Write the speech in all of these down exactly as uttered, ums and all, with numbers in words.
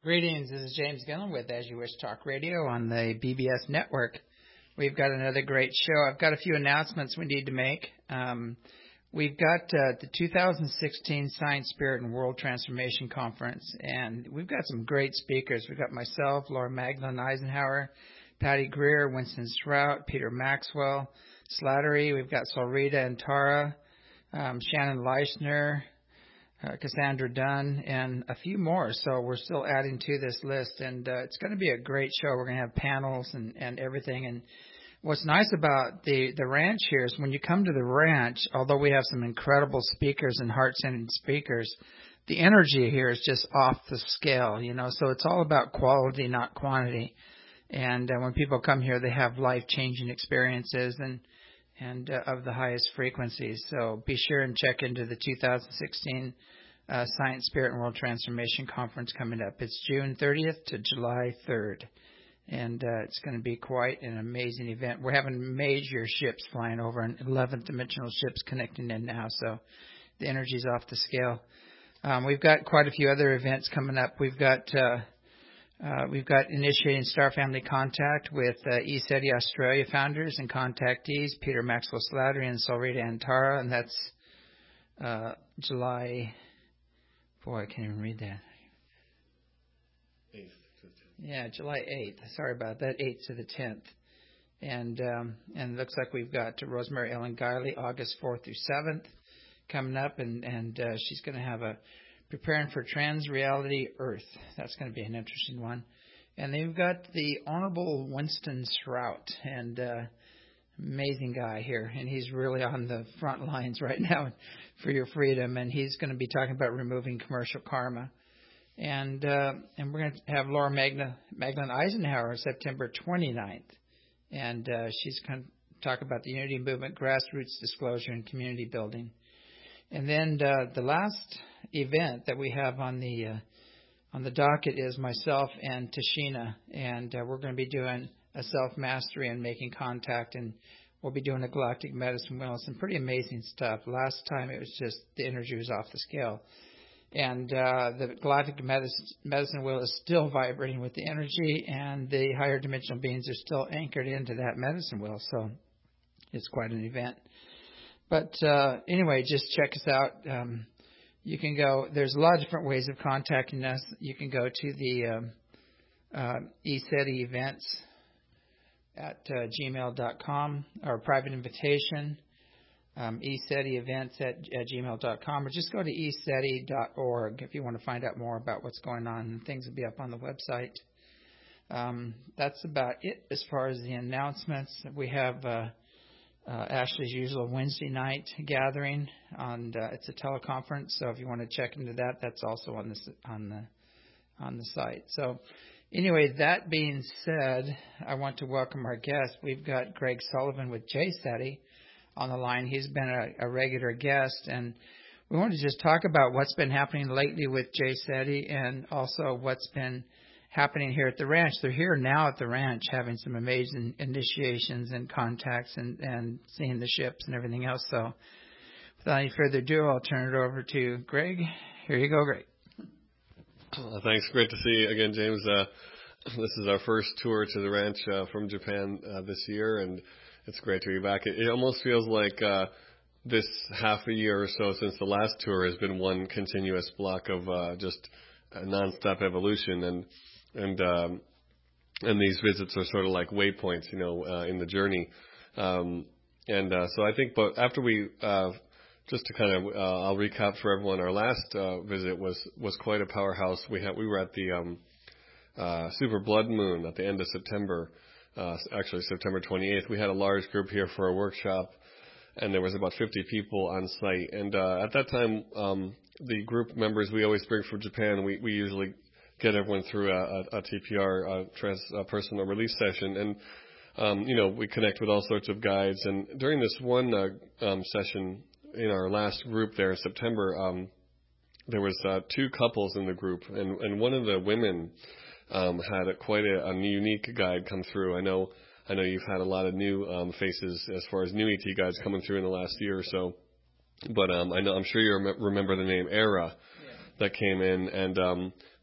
Greetings, this is James Gillen with As You Wish Talk Radio on the B B S Network. We've got another great show. I've got a few announcements we need to make. Um, we've got uh, the two thousand sixteen Science, Spirit, and World Transformation Conference, and we've got some great speakers. We've got myself, Laura Magdalene Eisenhower, Patty Greer, Winston Strout, Peter Maxwell, Slattery. We've got Solrita and Tara, um, Shannon Leishner, Uh, Cassandra Dunn, and a few more. So we're still adding to this list, and uh, it's going to be a great show. We're going to have panels and, and everything. And what's nice about the, the ranch here is when you come to the ranch, although we have some incredible speakers and heart-centered speakers, the energy here is just off the scale, you know. So it's all about quality, not quantity. And uh, when people come here, they have life-changing experiences and and uh, of the highest frequencies. So be sure and check into the two thousand sixteen uh, Science, Spirit, and World Transformation Conference coming up. It's June thirtieth to July third, and uh, it's going to be quite an amazing event. We're having major ships flying over, and eleventh dimensional ships connecting in now, so the energy's off the scale. Um, we've got quite a few other events coming up. We've got uh, Uh, we've got initiating Star Family Contact with uh, eSETI Australia founders and contactees, Peter Maxwell Slattery and Solrita Antara, and that's uh, July, boy, I can't even read that. eighth to the tenth. Yeah, July eighth. Sorry about that, eighth to the tenth. And um, and it looks like we've got Rosemary Ellen Guiley, August fourth through seventh, coming up, and, and uh, she's going to have a Preparing for Trans-Reality Earth. That's going to be an interesting one. And then we've got the Honorable Winston Strout, and uh, amazing guy here. And he's really on the front lines right now for your freedom. And he's going to be talking about removing commercial karma. And uh, and we're going to have Laura Magna, Magdalene Eisenhower September twenty-ninth. And uh, she's going to talk about the Unity Movement, grassroots disclosure, and community building. And then uh, the last event that we have on the uh, on the docket is myself and Tashina, and uh, we're going to be doing a self-mastery and making contact, and we'll be doing a galactic medicine wheel, some pretty amazing stuff. Last time it was just the energy was off the scale, and uh, the galactic medicine, medicine wheel is still vibrating with the energy, and the higher dimensional beings are still anchored into that medicine wheel, so it's quite an event. But uh, anyway, just check us out. Um, you can go, there's a lot of different ways of contacting us. You can go to the um, uh, eSETI events at uh, gmail dot com, or private invitation, um, eSETI events at, at gmail dot com, or just go to e seti dot org if you want to find out more about what's going on, and things will be up on the website. Um, that's about it as far as the announcements. We have Uh, Uh, Ashley's usual Wednesday night gathering, and uh, it's a teleconference. So if you want to check into that, that's also on the on the on the site. So anyway, that being said, I want to welcome our guest. We've got Greg Sullivan with JSETI on the line. He's been a, a regular guest, and we want to just talk about what's been happening lately with JSETI, and also what's been happening here at the ranch. They're here now at the ranch having some amazing initiations and contacts and, and seeing the ships and everything else. So without any further ado, I'll turn it over to Greg. Here you go, Greg. Uh, thanks. Great to see you again, James. Uh, this is our first tour to the ranch uh, from Japan uh, this year, and it's great to be back. It, it almost feels like uh, this half a year or so since the last tour has been one continuous block of uh, just a nonstop evolution, and And um, and these visits are sort of like waypoints, you know, uh, in the journey. Um, and uh, so I think, but after we, uh, just to kind of, uh, I'll recap for everyone. Our last uh, visit was was quite a powerhouse. We had we were at the um, uh, Super Blood Moon at the end of September, uh, actually September twenty-eighth. We had a large group here for a workshop, and there was about fifty people on site. And uh, at that time, um, the group members we always bring from Japan, we we usually get everyone through a, a, a T P R, a trans, a personal release session. And, um, you know, we connect with all sorts of guides. And during this one uh, um, session in our last group there in September, um, there was uh, two couples in the group. And, and one of the women um, had a, quite a, a unique guide come through. I know I know you've had a lot of new um, faces as far as new E T guides coming through in the last year or so. But um, I know I'm sure you rem- remember the name Era. That came in, and um,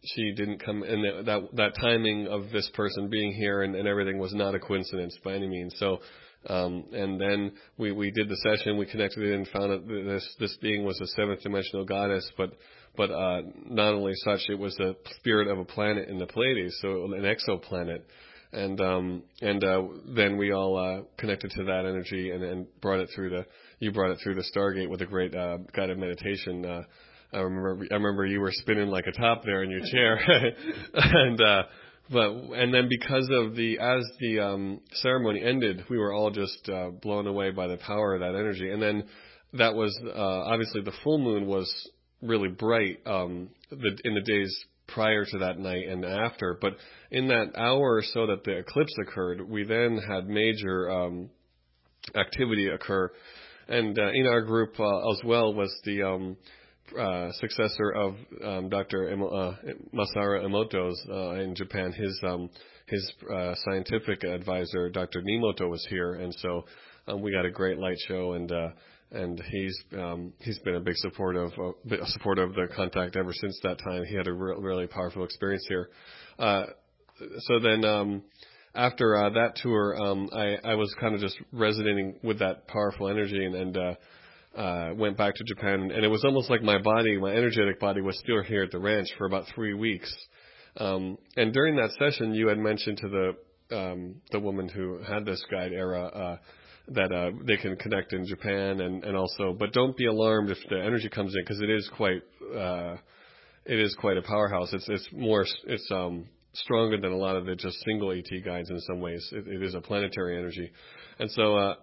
she didn't come, and that that timing of this person being here and, and everything was not a coincidence by any means. So, um, and then we, we did the session, we connected it and found that this this being was a seventh dimensional goddess, but but uh, not only such, it was the spirit of a planet in the Pleiades, so an exoplanet. And um, and uh, then we all uh, connected to that energy and, and brought it through the. You brought it through the Stargate with a great uh, guided meditation. Uh, I remember. I remember you were spinning like a top there in your chair, and uh, but and then because of the as the um, ceremony ended, we were all just uh, blown away by the power of that energy. And then that was uh, obviously the full moon was really bright um, the, in the days prior to that night and after, but in that hour or so that the eclipse occurred, we then had major um, activity occur, and uh, in our group uh, as well was the um, uh, successor of um, Doctor Emo, uh, Masaru Emoto's uh, in Japan. His um, his uh, scientific advisor, Doctor Nimoto, was here, and so um, we got a great light show, and uh, And he's um, he's been a big supporter of uh, a supporter of the contact ever since that time. He had a re- really powerful experience here. Uh, so then um, after uh, that tour, um, I, I was kind of just resonating with that powerful energy, and, and uh, uh, went back to Japan. And it was almost like my body, my energetic body, was still here at the ranch for about three weeks. Um, and during that session, you had mentioned to the um, the woman who had this guide, Era. Uh, that uh, they can connect in Japan and, and also, but don't be alarmed if the energy comes in, because it is quite, uh, it is quite a powerhouse. It's, it's more, it's, um, stronger than a lot of the just single AT guides in some ways. It, it is a planetary energy. And so, uh,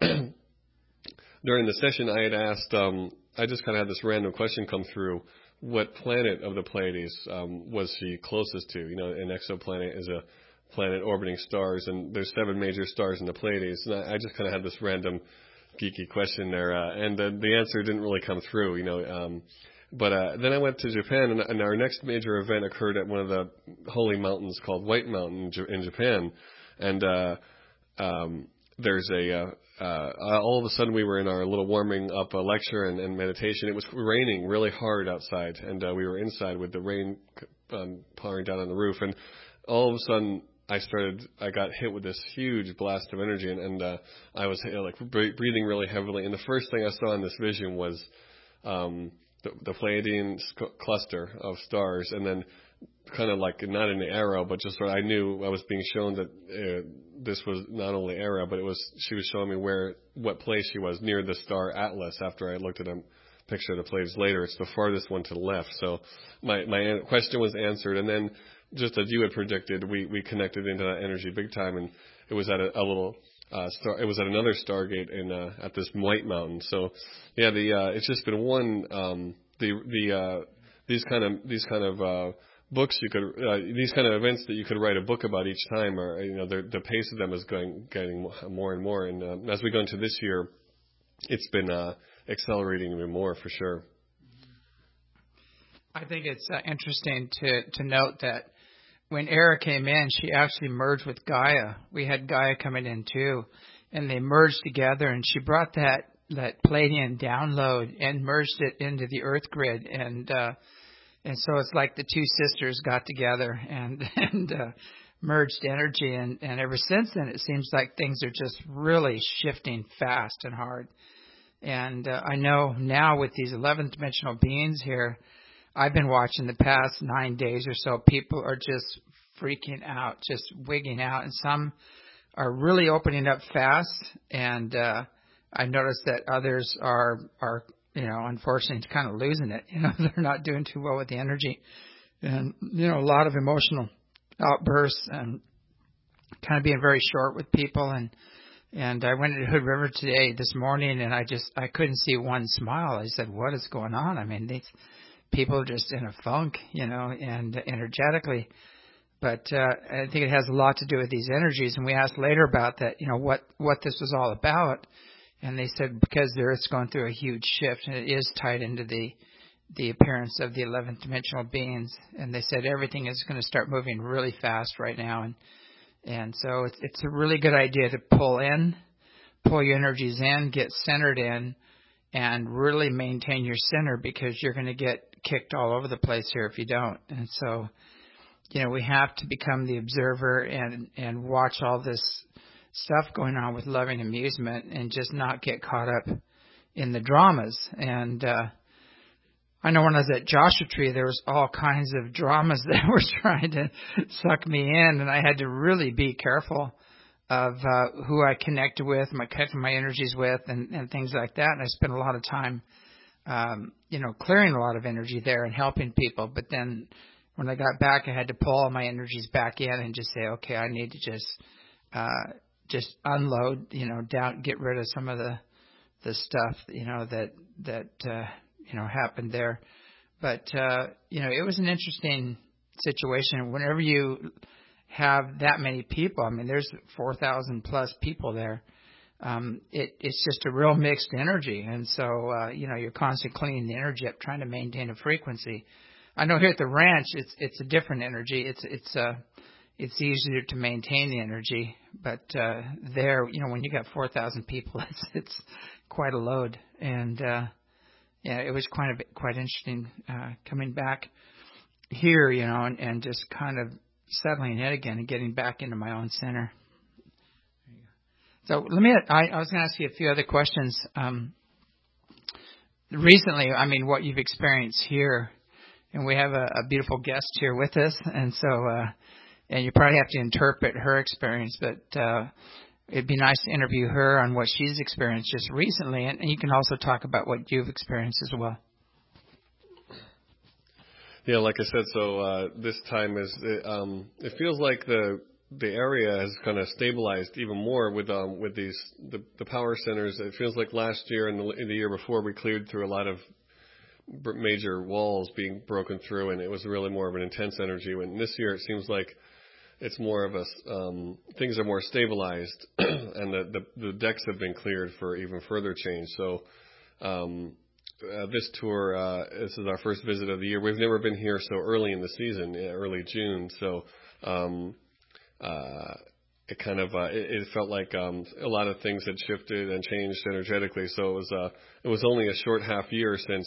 during the session I had asked, um, I just kind of had this random question come through. What planet of the Pleiades, um, was she closest to? You know, an exoplanet is a planet orbiting stars, and there's seven major stars in the Pleiades. And I, I just kind of had this random geeky question there, uh, and uh, the answer didn't really come through, you know. Um, but uh, then I went to Japan, and, and our next major event occurred at one of the holy mountains called White Mountain in Japan. And uh, um, there's a uh, uh, all of a sudden we were in our little warming up uh, lecture and, and meditation. It was raining really hard outside, and uh, we were inside with the rain um, pouring down on the roof, and all of a sudden I started, I got hit with this huge blast of energy, and, and uh, I was you know, like breathing really heavily. And the first thing I saw in this vision was um, the, the Pleiadian sc- cluster of stars, and then kind of like not in the arrow, but just sort of I knew I was being shown that uh, this was not only arrow, but it was she was showing me where what place she was near the star Atlas. After I looked at a picture of the Pleiades later, it's the farthest one to the left. So my my question was answered, and then, just as you had predicted, we, we connected into that energy big time, and it was at a, a little uh, star. It was at another Stargate in uh, at this White Mountain. So, yeah, the uh, it's just been one um, the the uh, these kind of these kind of uh, books you could uh, these kind of events that you could write a book about each time, or you know the the pace of them is going getting more and more. And uh, as we go into this year, it's been uh, accelerating even more for sure. I think it's uh, interesting to to note that when Era came in, she actually merged with Gaia. We had Gaia coming in too, and they merged together, and she brought that, that Pleiadian download and merged it into the Earth grid. And uh, and so it's like the two sisters got together and, and uh, merged energy. And, and ever since then, it seems like things are just really shifting fast and hard. And uh, I know now with these eleventh dimensional beings here, I've been watching the past nine days or so, people are just freaking out, just wigging out, and some are really opening up fast, and uh, I noticed that others are, are, you know, unfortunately kind of losing it. You know, they're not doing too well with the energy, and, you know, a lot of emotional outbursts and kind of being very short with people, and and I went to Hood River today, this morning, and I just, I couldn't see one smile. I said, what is going on? I mean, these people are just in a funk, you know, and energetically. But uh, I think it has a lot to do with these energies. And we asked later about that, you know, what, what this was all about. And they said because the Earth's going through a huge shift, and it is tied into the the appearance of the eleventh dimensional beings. And they said everything is going to start moving really fast right now. And and so it's, it's a really good idea to pull in, pull your energies in, get centered in, and really maintain your center, because you're going to get kicked all over the place here if you don't. And so you know, we have to become the observer and, and watch all this stuff going on with loving amusement and just not get caught up in the dramas. And, uh, I know when I was at Joshua Tree, there was all kinds of dramas that were trying to suck me in, and I had to really be careful of uh, who I connected with, my connected my energies with, and, and things like that. And I spent a lot of time, um, you know, clearing a lot of energy there and helping people. But then when I got back, I had to pull all my energies back in and just say, okay, I need to just uh, just unload, you know, down, get rid of some of the the stuff, you know, that that. Uh, you know, happened there. But, uh, you know, it was an interesting situation. Whenever you have that many people, I mean, there's four thousand plus people there. Um, it, it's just a real mixed energy. And so, uh, you know, you're constantly cleaning the energy up, trying to maintain a frequency. I know here at the ranch, it's, it's a different energy. It's, it's, uh, it's easier to maintain the energy. But, uh, there, you know, when you got four thousand people, it's, it's quite a load. And, uh, yeah, it was quite a bit, quite interesting uh, coming back here, you know, and, and just kind of settling it again and getting back into my own center. So let me. I, I was going to ask you a few other questions. Um, recently, I mean, what you've experienced here, and we have a, a beautiful guest here with us, and so, uh, and you probably have to interpret her experience, but. Uh, It'd be nice to interview her on what she's experienced just recently, and, and you can also talk about what you've experienced as well. Yeah, like I said, so uh, this time is um, it feels like the the area has kind of stabilized even more with um, with these the, the power centers. It feels like last year and the, and the year before we cleared through a lot of major walls being broken through, and it was really more of an intense energy. When this year it seems like it's more of a, um, things are more stabilized and the, the, the decks have been cleared for even further change. So, um, uh, this tour, uh, this is our first visit of the year. We've never been here so early in the season, early June. So, um, uh, it kind of, uh, it, it felt like, um, a lot of things had shifted and changed energetically. So it was, uh, it was only a short half year since,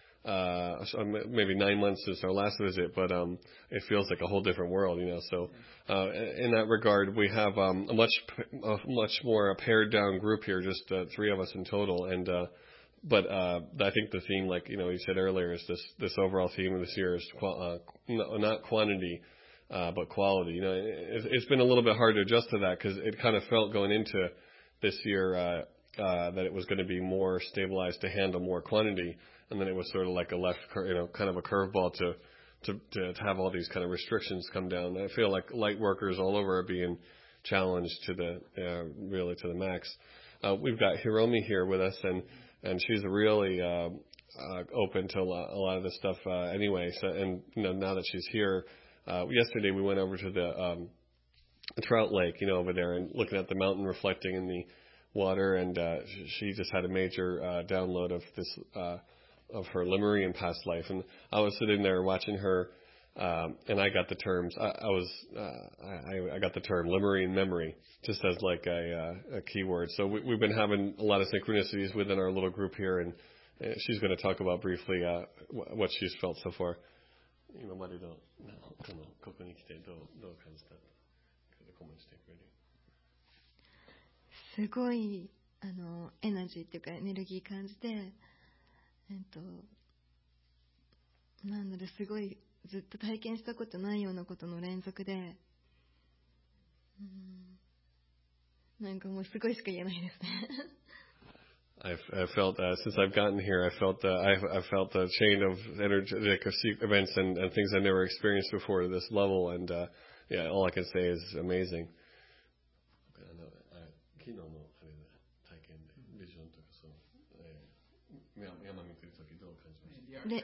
uh, maybe nine months since our last visit, but, um, it feels like a whole different world, you know, so, uh, in that regard, we have, um, a much, a much more pared down group here, just, uh, three of us in total. And, uh, but, uh, I think the theme, like, you know, you said earlier, is this, this overall theme of this year is, uh, not quantity, uh, but quality. You know, it, it's been a little bit hard to adjust to that because it kind of felt going into this year, uh, uh, that it was going to be more stabilized to handle more quantity. And then it was sort of like a left, you know, kind of a curveball to, to, to have all these kind of restrictions come down. I feel like light workers all over are being challenged to the, uh, really to the max. Uh, we've got Hiromi here with us, and, and she's really, uh, uh, open to a lot, a lot of this stuff, uh, anyway. So, and, you know, now that she's here, uh, yesterday we went over to the, um, Trout Lake, you know, over there and looking at the mountain reflecting in the water. And, uh, she just had a major, uh, download of this, uh, of her Lemurian past life. And I was sitting there watching her, um, and I got the terms, I, I was, uh, I, I got the term Lemurian memory, just as like a, uh, a keyword. So we, we've been having a lot of synchronicities within our little group here, and uh, she's going to talk about briefly, uh, what she's felt so far. 今までのこのここに来てどうどう感じた？コメントしてくれる？ すごいあのエナジーっていうかエネルギー感じて、えっとなんだろうすごいずっと体験したことないようなことの連続で、うん、なんかもうすごいしか言えないですね。 I've, I felt uh, since I've gotten here, I felt uh, I, I felt a chain of energetic events and, and things I never experienced before to this level, and uh, yeah, all I can say is amazing. Le-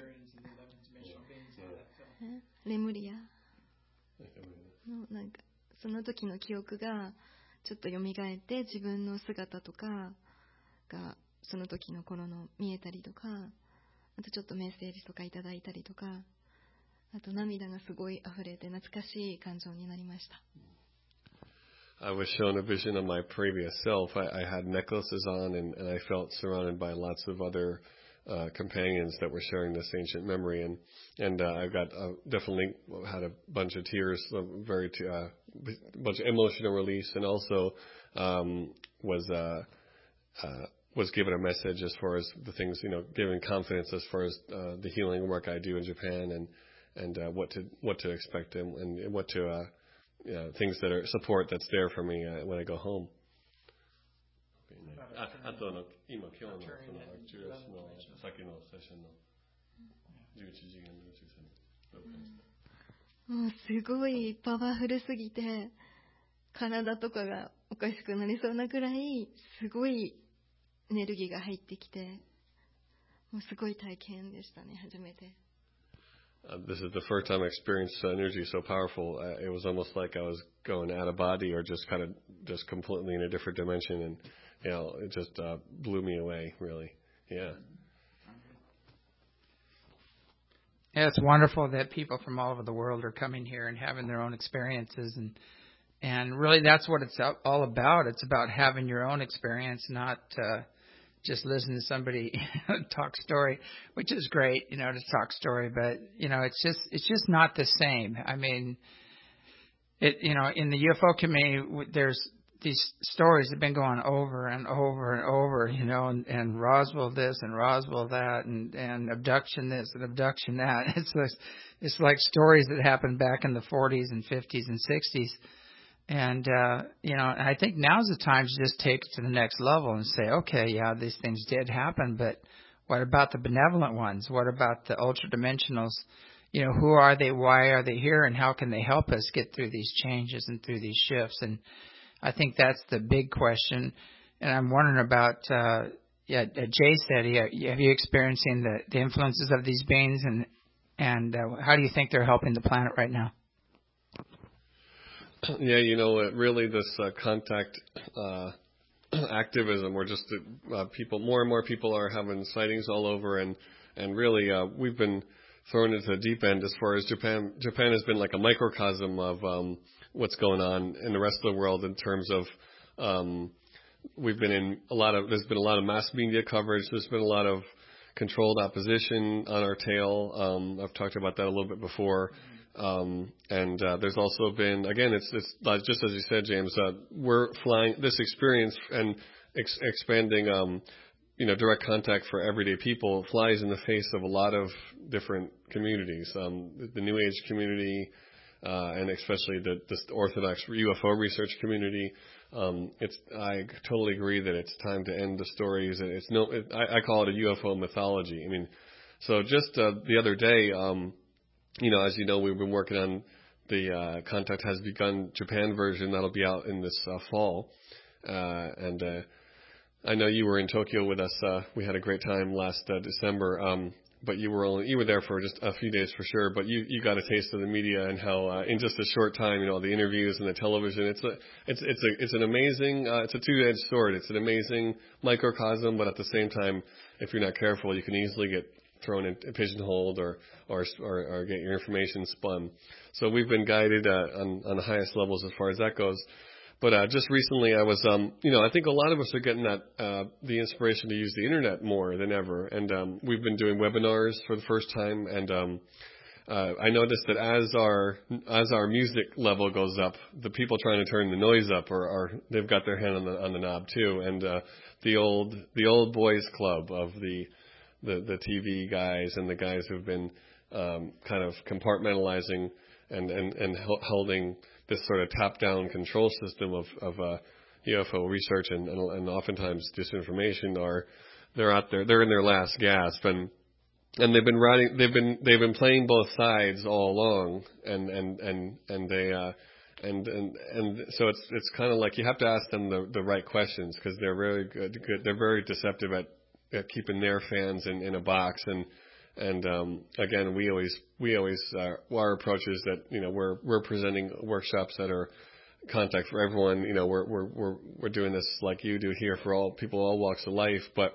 レムリアのなんかその時の記憶がちょっと蘇って自分の姿とかがその時の頃の見えたりとか、あとちょっとメッセージとかいただいたりとか、あと涙がすごい溢れて懐かしい感情になりました。 I was shown a vision of my previous self. I, I had necklaces on, and, and I felt surrounded by lots of other uh, companions that were sharing this ancient memory, and and uh, I've got uh, definitely had a bunch of tears, a very t- uh, bunch of emotional release, and also um, was uh, uh, was given a message as far as the things, you know, giving confidence as far as uh, the healing work I do in Japan, and and uh, what to what to expect, and, and what to uh, you know, things that are support that's there for me uh, when I go home. あ, あとの今今日のそのじゅうがつの先のセッションのじゅういちじかんの宇宙船もうすごいパワフルすぎて体とかがおかしくなりそうなくらいすごいエネルギーが入ってきてもうすごい体験でしたね初めて。 Uh, this is the first time I experienced energy so powerful. Uh, it was almost like I was going out of body or just kind of just completely in a different dimension, and you know, it just uh, blew me away, really. Yeah. Yeah, it's wonderful that people from all over the world are coming here and having their own experiences, and and really that's what it's all about. It's about having your own experience, not uh, just listening to somebody talk story, which is great, you know, to talk story, but you know, it's just it's just not the same. I mean, it you know, in the U F O community, there's these stories have been going over and over and over, you know, and, and Roswell this and Roswell that, and, and abduction this and abduction that. It's like, it's like stories that happened back in the forties and fifties and sixties. And, uh, you know, I think now's the time to just take it to the next level and say, okay, yeah, these things did happen, but what about the benevolent ones? What about the ultra-dimensionals? You know, who are they? Why are they here? And how can they help us get through these changes and through these shifts? And I think that's the big question, and I'm wondering about. Uh, yeah, Jay said, yeah, have you experiencing the, the influences of these beings, and and uh, how do you think they're helping the planet right now? Yeah, you know, uh, really, this uh, contact uh, activism, where just uh, people, more and more people are having sightings all over, and and really, uh, we've been thrown into the deep end as far as Japan. Japan has been like a microcosm of um, what's going on in the rest of the world in terms of um, we've been in a lot of there's been a lot of mass media coverage. There's been a lot of controlled opposition on our tail. Um, I've talked about that a little bit before, um, and uh, there's also been again it's it's like, just as you said, James. Uh, we're flying this experience and ex- expanding. Um, you know, direct contact for everyday people flies in the face of a lot of different communities. Um, the, the New Age community, uh, and especially the, the Orthodox U F O research community. Um, it's, I totally agree that it's time to end the stories. It's no, it, I, I call it a U F O mythology. I mean, so just, uh, the other day, um, you know, as you know, we've been working on the, uh, Contact Has Begun Japan version that'll be out in this, uh, fall. Uh, and, uh, I know you were in Tokyo with us. Uh, we had a great time last uh, December. Um, but you were only you were there for just a few days for sure. But you, you got a taste of the media and how uh, in just a short time, you know, the interviews and the television. It's a it's it's a it's an amazing uh, it's a two-edged sword. It's an amazing microcosm, but at the same time, if you're not careful, you can easily get thrown in pigeonholed or or or, or get your information spun. So we've been guided uh, on on the highest levels as far as that goes. But uh, just recently, I was, um, you know, I think a lot of us are getting that uh, the inspiration to use the internet more than ever, and um, we've been doing webinars for the first time. And um, uh, I noticed that as our as our music level goes up, the people trying to turn the noise up are, are they've got their hand on the on the knob too. And uh, the old the old boys club of the the, the T V guys and the guys who've been um, kind of compartmentalizing and and and holding this sort of top-down control system of, of uh, U F O research and, and, and oftentimes disinformation are they're out there they're in their last gasp, and and they've been writing they've been they've been playing both sides all along, and and and and they uh, and and and so it's it's kind of like you have to ask them the the right questions, because they're very good, good they're very deceptive at, at keeping their fans in, in a box. And And um, again, we always we always uh, our approach is that you know we're we're presenting workshops that are contact for everyone. You know we're we're we're we're doing this like you do here for all people, all walks of life. But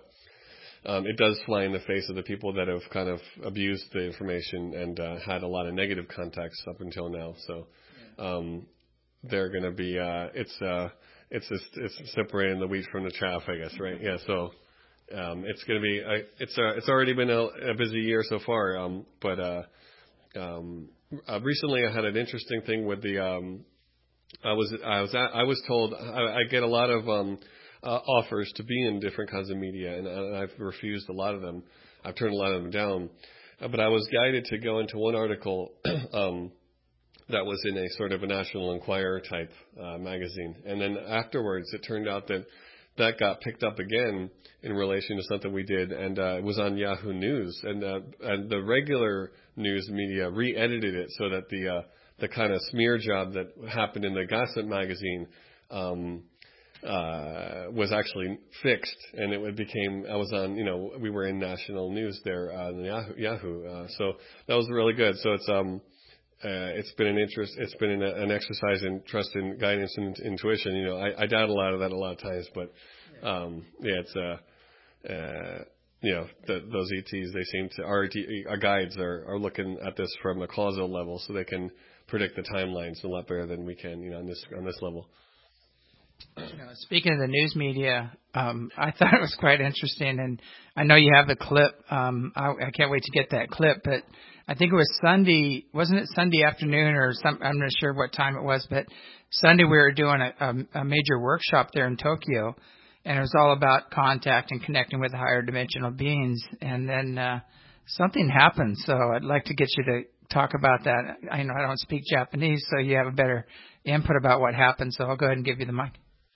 um, it does fly in the face of the people that have kind of abused the information and uh, had a lot of negative contacts up until now. So um, they're going to be uh, it's uh, it's just, it's separating the wheat from the chaff, I guess, right? Yeah. So. um, it's going to be uh, it's uh, it's already been a, a busy year so far. Um, but uh, um, uh, recently, I had an interesting thing with the. Um, I was I was at, I was told I, I get a lot of um, uh, offers to be in different kinds of media, and, and I've refused a lot of them. I've turned a lot of them down. Uh, but I was guided to go into one article um, that was in a sort of a National Enquirer type uh, magazine. And then afterwards, it turned out that that got picked up again in relation to something we did, and uh, it was on Yahoo News. And, uh, and the regular news media re-edited it so that the uh, the kind of smear job that happened in the Gossip magazine um, uh, was actually fixed, and it became, I was on, you know, we were in national news there on Yahoo. Yahoo uh, so that was really good. So it's, um, uh, it's been an interest, it's been an, an exercise in trust and guidance and intuition. You know, I, I doubt a lot of that a lot of times, but, um, yeah, it's, uh, uh, you know, the, those E Ts, they seem to, our, our guides are, are looking at this from a causal level so they can predict the timelines a lot better than we can, you know, on this, on this level. You know, speaking of the news media, um, I thought it was quite interesting, and I know you have the clip. Um, I, I can't wait to get that clip, but I think it was Sunday, wasn't it Sunday afternoon or some? I'm not sure what time it was, but Sunday we were doing a, a, a major workshop there in Tokyo, and it was all about contact and connecting with higher dimensional beings. And then uh, something happened, so I'd like to get you to talk about that. I know I don't speak Japanese, so you have a better input about what happened, so I'll go ahead and give you the mic.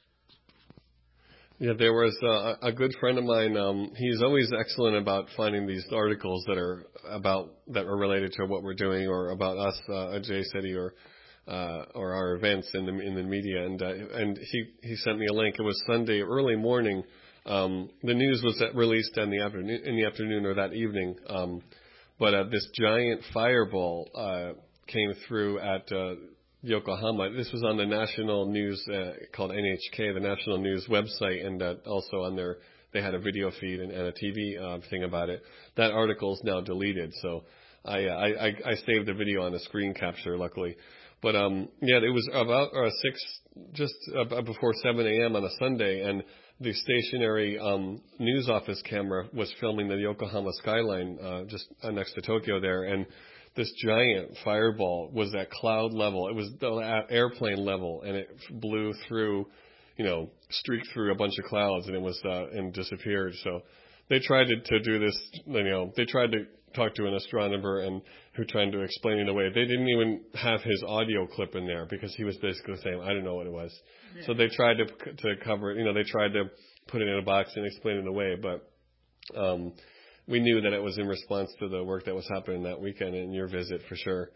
Yeah, there was uh, a good friend of mine. Um, he's always excellent about finding these articles that are about that are related to what we're doing or about us uh, at J City or uh, or our events in the in the media. And uh, and he he sent me a link. It was Sunday early morning. Um, the news was released in the afternoon in the afternoon or that evening. Um, but uh, this giant fireball uh, came through at uh, Yokohama. This was on the national news uh, called N H K, the national news website, and uh, also on their they had a video feed and, and a T V uh, thing about it. That article is now deleted, so I, I I I saved the video on a screen capture, luckily. But um yeah, it was about uh, six, just uh, before seven a.m. on a Sunday, and the stationary um news office camera was filming the Yokohama skyline uh, just next to Tokyo there, and this giant fireball was at cloud level. It was at airplane level, and it blew through, you know, streaked through a bunch of clouds, and it was uh, and disappeared. So they tried to, to do this, you know, they tried to talk to an astronomer and who tried to explain it away. They didn't even have his audio clip in there because he was basically saying, I don't know what it was. Yeah. So they tried to to cover it. You know, they tried to put it in a box and explain it away, but. Um, We knew that it was in response to the work that was happening that weekend and your visit for sure.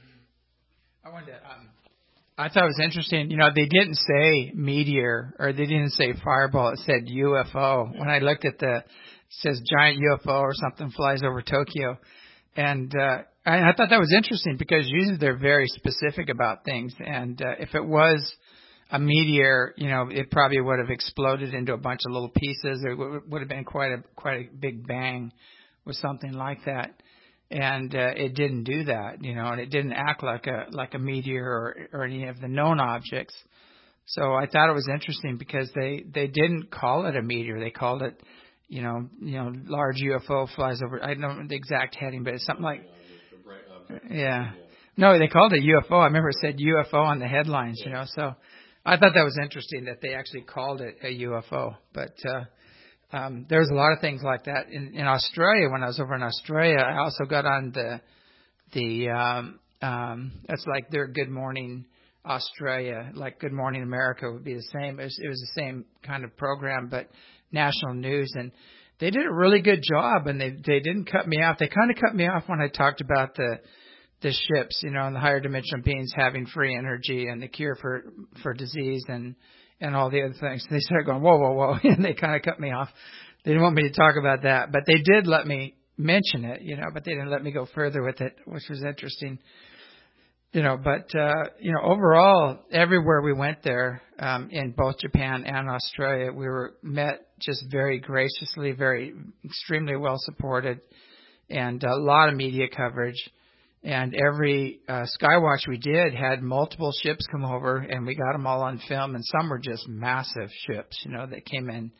I wanted to, um, I thought it was interesting. You know, they didn't say meteor or they didn't say fireball. It said U F O. When I looked at the, it says giant U F O or something flies over Tokyo. And, uh, I, I thought that was interesting because usually they're very specific about things. And, uh, if it was a meteor, you know, it probably would have exploded into a bunch of little pieces. It w- would have been quite a quite a big bang with something like that. And uh, it didn't do that, you know, and it didn't act like a like a meteor or, or any of the known objects. So I thought it was interesting because they, they didn't call it a meteor. They called it, you know, you know, large U F O flies over. I don't know the exact heading, but it's something like, yeah. No, they called it U F O. I remember it said U F O on the headlines, you know, so. I thought that was interesting that they actually called it a U F O. But uh, um, there's a lot of things like that. In, in Australia, when I was over in Australia, I also got on the, the um, um, that's like their Good Morning Australia, like Good Morning America would be the same. It was, it was the same kind of program, but national news. And they did a really good job, and they, they didn't cut me off. They kind of cut me off when I talked about the the ships, you know, and the higher dimensional beings having free energy and the cure for, for disease and, and all the other things. They started going, whoa, whoa, whoa. And they kind of cut me off. They didn't want me to talk about that, but they did let me mention it, you know, but they didn't let me go further with it, which was interesting, you know, but, uh, you know, overall, everywhere we went there, um, in both Japan and Australia, we were met just very graciously, very extremely well supported, and a lot of media coverage. And every uh, Skywatch we did had multiple ships come over, and we got them all on film. And some were just massive ships, you know, that came in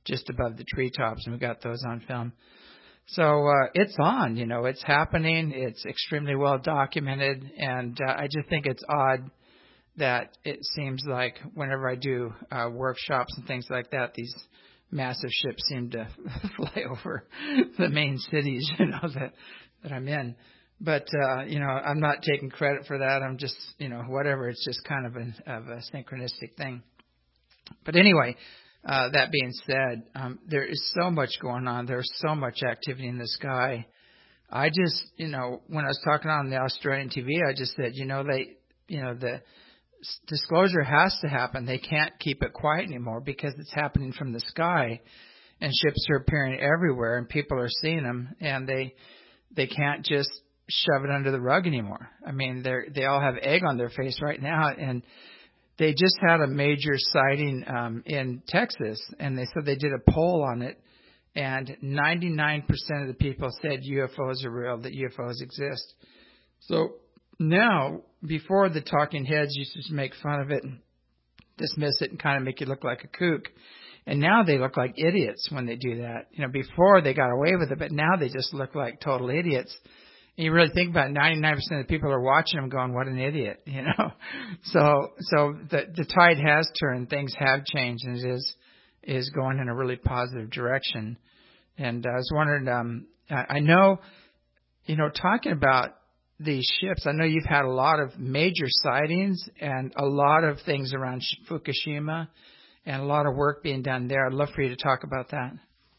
just above the treetops, and we got those on film. So uh, it's on, you know, it's happening. It's extremely well documented, and uh, I just think it's odd that it seems like whenever I do uh, workshops and things like that, these massive ships seem to fly over the main cities, you know, that that I'm in. But uh, you know, I'm not taking credit for that. I'm just, you know, whatever. It's just kind of an of a synchronistic thing. But anyway. Uh, that being said, um, there is so much going on. There's so much activity in the sky. I just, you know, when I was talking on the Australian T V, I just said, you know, they, you know, the disclosure has to happen. They can't keep it quiet anymore because it's happening from the sky, and ships are appearing everywhere, and people are seeing them, and they, they can't just shove it under the rug anymore. I mean, they they all have egg on their face right now, and they just had a major sighting um, in Texas, and they said they did a poll on it, and ninety-nine percent of the people said U F Os are real, that U F Os exist. So now, before the talking heads used to just make fun of it and dismiss it and kind of make you look like a kook, and now they look like idiots when they do that. You know, before they got away with it, but now they just look like total idiots. And you really think about it, ninety-nine percent of the people are watching them going, what an idiot, you know. So so the the tide has turned, things have changed, and it is is going in a really positive direction. And I was wondering, um, I, I know, you know, talking about these ships, I know you've had a lot of major sightings and a lot of things around Fukushima and a lot of work being done there. I'd love for you to talk about that.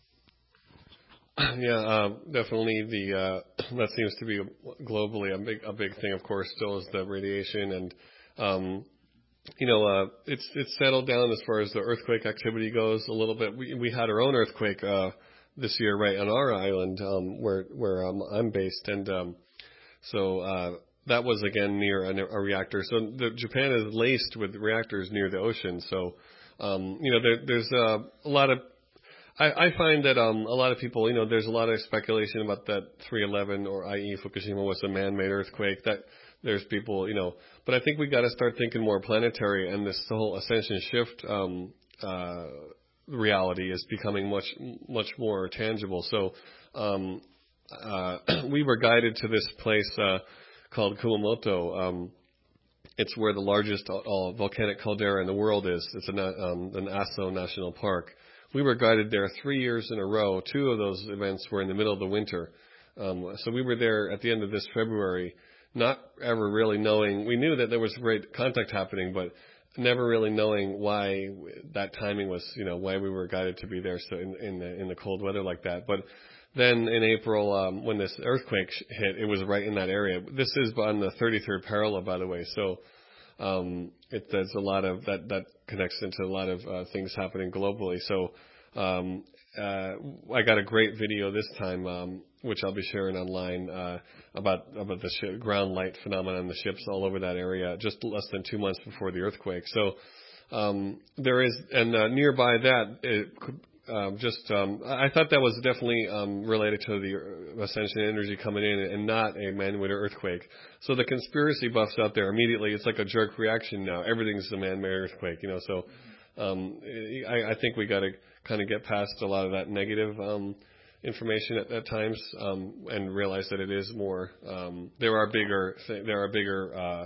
Yeah, uh, definitely. The uh, that seems to be globally a big a big thing. Of course, still is the radiation, and um, you know, uh, it's it's settled down as far as the earthquake activity goes a little bit. We we had our own earthquake uh, this year, right on our island um, where where um, I'm based, and um, so uh, that was again near a, a reactor. So the, Japan is laced with reactors near the ocean. So um, you know, there, there's uh, a lot of I, I find that um, a lot of people, you know, there's a lot of speculation about that three eleven or that is Fukushima was a man-made earthquake. That there's people, you know, but I think we got to start thinking more planetary, and this whole ascension shift um, uh, reality is becoming much much more tangible. So um, uh, we were guided to this place uh, called Kumamoto. Um, it's where the largest uh, volcanic caldera in the world is. It's an, um, an Aso National Park. We were guided there three years in a row. Two of those events were in the middle of the winter. Um, so we were there at the end of this February, not ever really knowing. We knew that there was great contact happening, but never really knowing why that timing was, you know, why we were guided to be there so in, in, the, in the cold weather like that. But then in April, um, when this earthquake hit, it was right in that area. This is on the thirty-third parallel, by the way. So Um, it, there's a lot of that, that connects into a lot of uh, things happening globally. So, um, uh, I got a great video this time, um, which I'll be sharing online, uh, about, about the ship, ground light phenomenon, the ships all over that area, just less than two months before the earthquake. So, um, there is, and, uh, nearby that, it could, Um, just, um, I thought that was definitely um, related to the ascension energy coming in and not a man-made earthquake. So the conspiracy buffs out there immediately, it's like a jerk reaction now. Everything's a man-made earthquake, you know. So um, I, I think we got to kind of get past a lot of that negative um, information at, at times um, and realize that it is more. Um, there are bigger, there are bigger. Uh,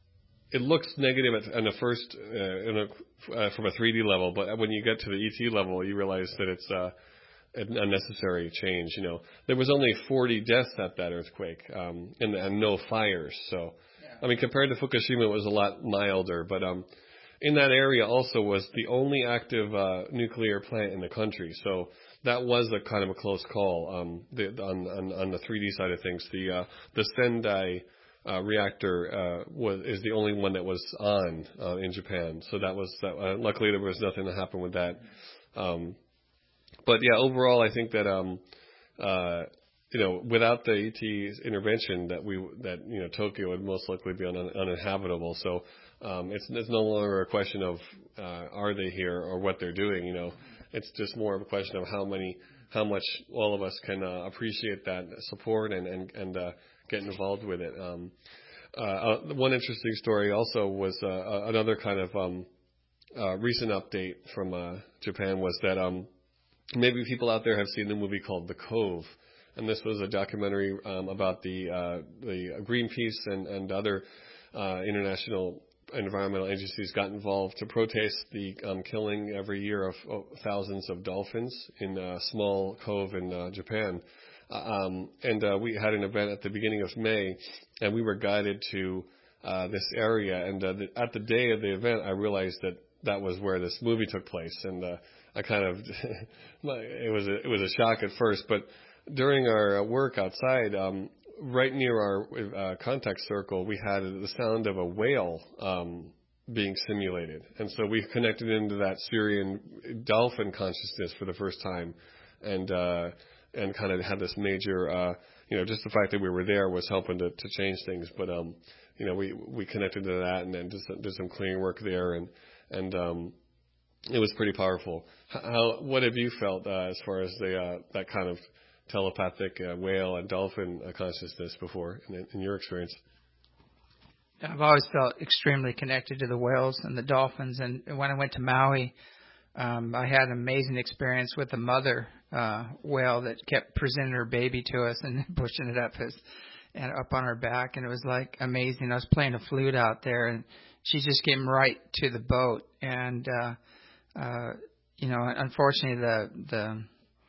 It looks negative at, on the first, uh, in a, uh, from a three D level, but when you get to the E T level, you realize that it's uh, an unnecessary change. You know, there was only forty deaths at that earthquake, um, and, and no fires. So, yeah. I mean, compared to Fukushima, it was a lot milder. But um, in that area also was the only active uh, nuclear plant in the country. So that was a kind of a close call um, the, on, on on the three D side of things. The uh, the Sendai Uh, reactor uh, was is the only one that was on uh, in Japan. So that was that, uh, luckily there was nothing that happened with that. Um, but yeah, overall I think that um, uh, you know without the E T's intervention that we that you know Tokyo would most likely be un, uninhabitable. So um, it's it's no longer a question of uh, are they here or what they're doing. You know, it's just more of a question of how many how much all of us can uh, appreciate that support and and and uh, get involved with it. Um, uh, one interesting story also was uh, another kind of um, uh, recent update from uh, Japan was that um, maybe people out there have seen the movie called The Cove. And this was a documentary um, about the uh, the Greenpeace and, and other uh, international environmental agencies got involved to protest the um, killing every year of oh, thousands of dolphins in a small cove in uh, Japan. Uh, um, and uh, we had an event at the beginning of May, and we were guided to uh, this area. And uh, the, at the day of the event, I realized that that was where this movie took place. And uh, I kind of, it was a, it was a shock at first, but during our work outside, um, right near our uh, contact circle, we had the sound of a whale um, being simulated. And so we connected into that Syrian dolphin consciousness for the first time, and uh, and kind of had this major, uh, you know, just the fact that we were there was helping to, to change things. But, um, you know, we, we connected to that and then did some, did some cleaning work there, and, and um, it was pretty powerful. How, what have you felt uh, as far as the uh, that kind of telepathic uh, whale and dolphin uh, consciousness before, in, in your experience? I've always felt extremely connected to the whales and the dolphins. And when I went to Maui, um, I had an amazing experience with a mother uh, whale that kept presenting her baby to us and pushing it up his and up on her back, and it was like amazing. I was playing a flute out there, and she just came right to the boat. And uh, uh, you know, unfortunately, the the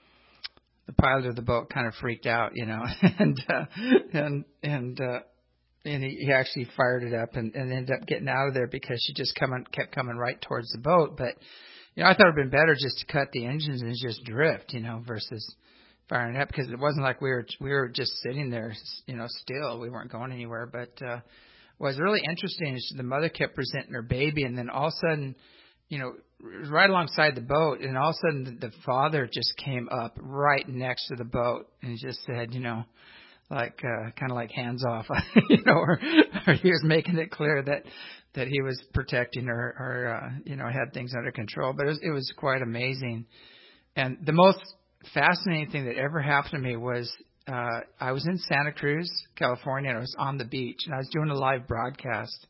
the pilot of the boat kind of freaked out, you know, and, uh, and, and, uh, and he, he actually fired it up and, and ended up getting out of there because she just coming, kept coming right towards the boat. But, you know, I thought it'd been better just to cut the engines and just drift, you know, versus firing it up, because it wasn't like we were, we were just sitting there, you know, still. We weren't going anywhere. But, uh, what was really interesting is the mother kept presenting her baby, and then all of a sudden, you know, right alongside the boat, and all of a sudden the, the father just came up right next to the boat and just said, you know, like uh, kind of like hands off, you know, or, or he was making it clear that that he was protecting her, or uh, you know, had things under control. But it was, it was quite amazing. And the most fascinating thing that ever happened to me was uh, I was in Santa Cruz, California, and I was on the beach, and I was doing a live broadcast.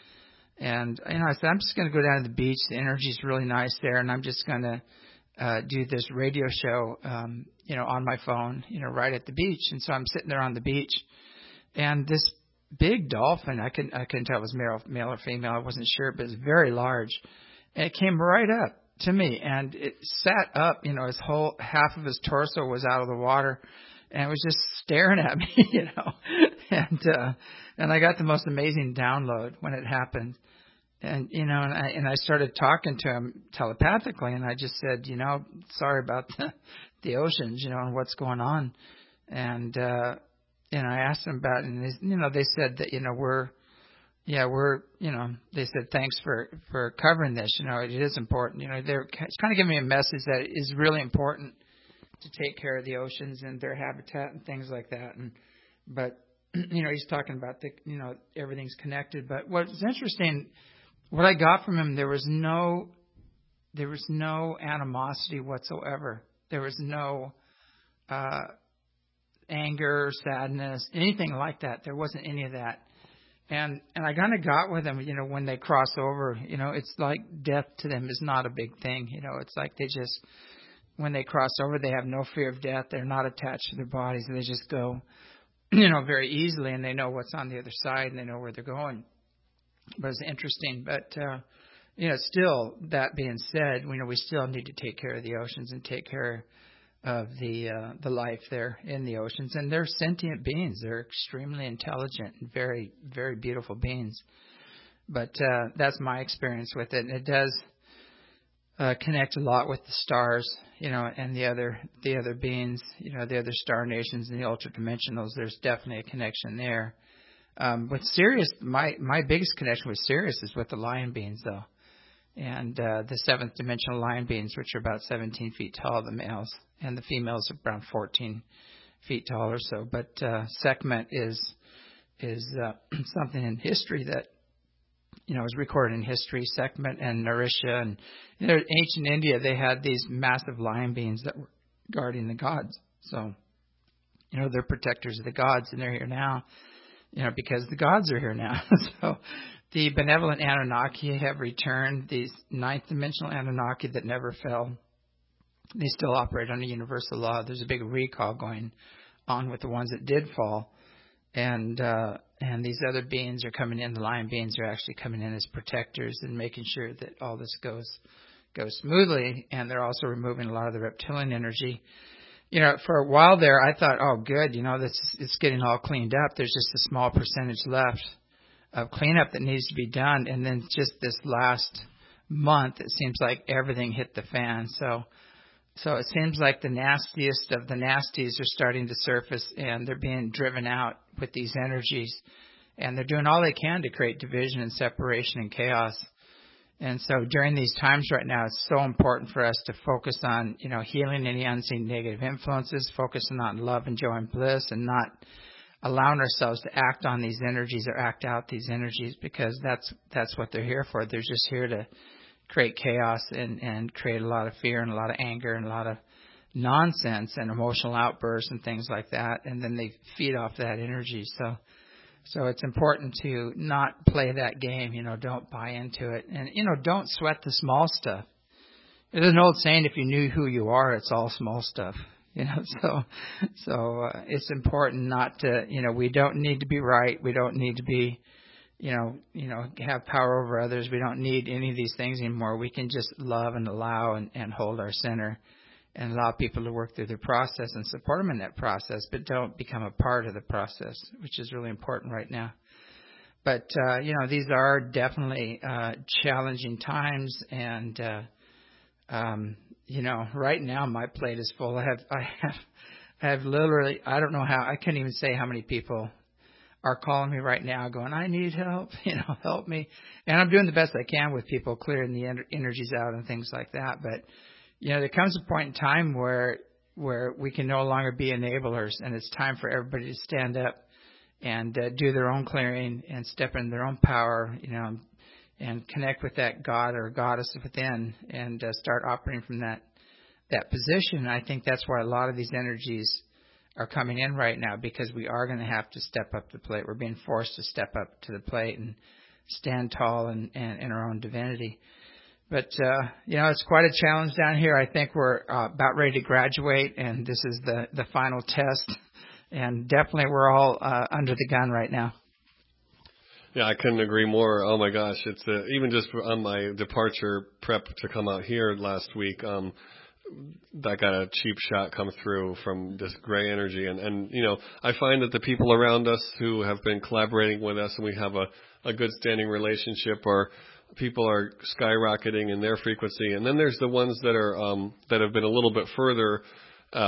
And, you know, I said, I'm just going to go down to the beach. The energy's really nice there, and I'm just going to uh, do this radio show, um, you know, on my phone, you know, right at the beach. And so I'm sitting there on the beach, and this big dolphin, I couldn't, I couldn't tell if it was male, male or female. I wasn't sure, but it was very large. And it came right up to me, and it sat up, you know, his whole, half of his torso was out of the water, and it was just staring at me, you know. And, uh, and I got the most amazing download when it happened. And, you know, and I, and I started talking to him telepathically, and I just said, you know, sorry about the, the oceans, you know, and what's going on. And, uh, and I asked them about it, and they, you know, they said that, you know, we're, yeah, we're, you know, they said, thanks for, for covering this. You know, it is important. You know, they're it's kind of giving me a message that it is really important to take care of the oceans and their habitat and things like that. And, but, you know, he's talking about the, you know, everything's connected. But what's interesting, what I got from him, there was no, there was no animosity whatsoever. There was no uh, anger, sadness, anything like that. There wasn't any of that. And and I kind of got with them, you know, when they cross over, you know, it's like death to them is not a big thing. You know, it's like they just, when they cross over, they have no fear of death. They're not attached to their bodies. They just go, you know, very easily, and they know what's on the other side, and they know where they're going. But it's interesting. But, uh, you know, still, that being said, you know, we still need to take care of the oceans and take care of the uh, the life there in the oceans. And they're sentient beings. They're extremely intelligent and very, very beautiful beings. But uh, that's my experience with it. And it does uh, connect a lot with the stars, you know, and the other the other beings, you know, the other star nations and the ultra-dimensionals. There's definitely a connection there. Um, with Sirius, my, my biggest connection with Sirius is with the lion beings, though. And uh, the seventh dimensional lion beings, which are about seventeen feet tall, the males, and the females are around fourteen feet tall or so. But uh, Sekhmet is is uh, something in history that, you know, is recorded in history. Sekhmet and Narisha, and you know, ancient India, they had these massive lion beings that were guarding the gods. So, you know, they're protectors of the gods, and they're here now, you know, because the gods are here now. So the benevolent Anunnaki have returned, these ninth dimensional Anunnaki that never fell. they still operate under universal law. There's a big recall going on with the ones that did fall. And uh, and these other beings are coming in. The lion beings are actually coming in as protectors and making sure that all this goes goes smoothly. And they're also removing a lot of the reptilian energy. You know, for a while there, I thought, oh, good, you know, this it's getting all cleaned up. There's just a small percentage left of cleanup that needs to be done. And then just this last month, it seems like everything hit the fan. So. So it seems like the nastiest of the nasties are starting to surface, and they're being driven out with these energies. And they're doing all they can to create division and separation and chaos. And so during these times right now, it's so important for us to focus on, you know, healing any unseen negative influences, focusing on love and joy and bliss, and not allowing ourselves to act on these energies or act out these energies, because that's that's what they're here for. They're just here to create chaos and, and create a lot of fear and a lot of anger and a lot of nonsense and emotional outbursts and things like that. And then they feed off that energy. So, so it's important to not play that game. You know, don't buy into it. And, you know, don't sweat the small stuff. There's an old saying, if you knew who you are, it's all small stuff. You know, so, so uh, it's important not to, you know, we don't need to be right. We don't need to be, you know, you know, have power over others. We don't need any of these things anymore. We can just love and allow and, and hold our center and allow people to work through their process and support them in that process, but don't become a part of the process, which is really important right now. But, uh, you know, these are definitely uh, challenging times, and, uh, um, you know, right now my plate is full. I have, I have, I have literally, I don't know how, I can't even say how many people are calling me right now going, I need help, you know, help me. And I'm doing the best I can with people, clearing the en- energies out and things like that. But, you know, there comes a point in time where where we can no longer be enablers, and it's time for everybody to stand up and uh, do their own clearing and step in their own power, you know, and connect with that God or goddess within, and uh, start operating from that that position. And I think that's why a lot of these energies are coming in right now, because we are going to have to step up the plate. We're being forced to step up to the plate and stand tall in, in, in our own divinity. But, uh, you know, it's quite a challenge down here. I think we're uh, about ready to graduate, and this is the, the final test. And definitely we're all uh, under the gun right now. Yeah, I couldn't agree more. Oh, my gosh. It's uh, even just on my departure prep to come out here last week, um, I got a cheap shot come through from this gray energy. And, and, you know, I find that the people around us who have been collaborating with us and we have a, a good standing relationship, or people are skyrocketing in their frequency. And then there's the ones that are, um, that have been a little bit further, uh,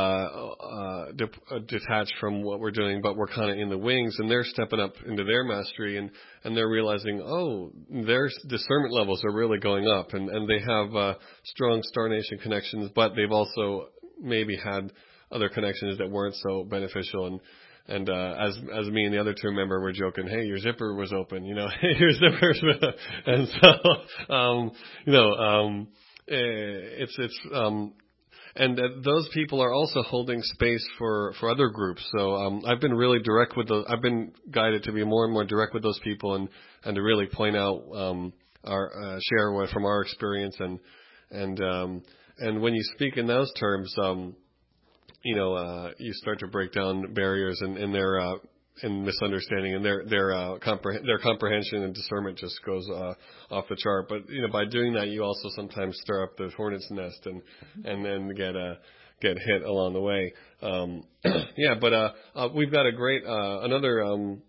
uh, de- uh, detached from what we're doing, but we're kind of in the wings, and they're stepping up into their mastery, and, and they're realizing, oh, their discernment levels are really going up, and, and they have, uh, strong Star Nation connections, but they've also maybe had other connections that weren't so beneficial. And, and, uh, as, as me and the other two member were joking, hey, your zipper was open, you know, hey, your zipper's, and so, um, you know, um, it's, it's, um, And uh, those people are also holding space for, for other groups. So um, I've been really direct with those. I've been guided to be more and more direct with those people, and, and to really point out um, our uh, share what, from our experience. And and um, and when you speak in those terms, um, you know, uh, you start to break down barriers and, and their uh, and misunderstanding, and their their uh, compreh- their comprehension and discernment just goes uh, off the chart. But you know, by doing that, you also sometimes stir up the hornet's nest, and and then get uh, get hit along the way. Um, yeah, but uh, uh, we've got a great uh, another um,